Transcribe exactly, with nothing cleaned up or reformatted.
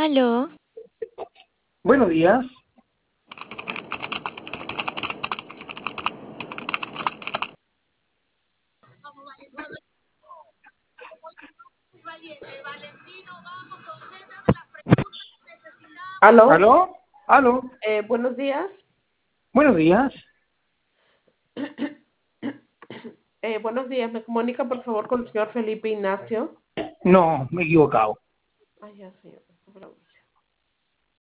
Aló, Buenos días. Aló, ¿Aló? ¿Aló? eh, buenos días. Buenos días. Eh, buenos días. ¿Me comunica por favor con el señor Felipe Ignacio? No, me he equivocado. Ay, ya, señor.